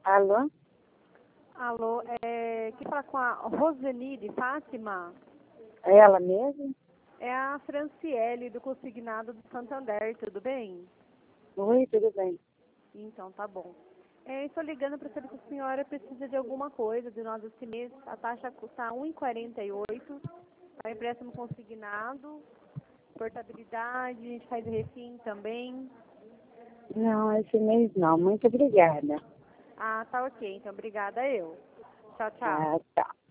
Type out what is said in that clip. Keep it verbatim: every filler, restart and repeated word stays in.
Alô? Alô, é, que fala com a Roseli de Fátima? É ela mesmo? É a Franciele do Consignado do Santander, tudo bem? Oi, tudo bem. Então, tá bom. É, estou ligando para saber se a senhora precisa de alguma coisa de nós esse mês. A taxa custa um real e quarenta e oito centavos para empréstimo consignado, portabilidade, a gente faz refim também. Não, esse mês não. Muito obrigada. Ah, tá ok. Então, obrigada eu. Tchau, tchau. Ah, tá.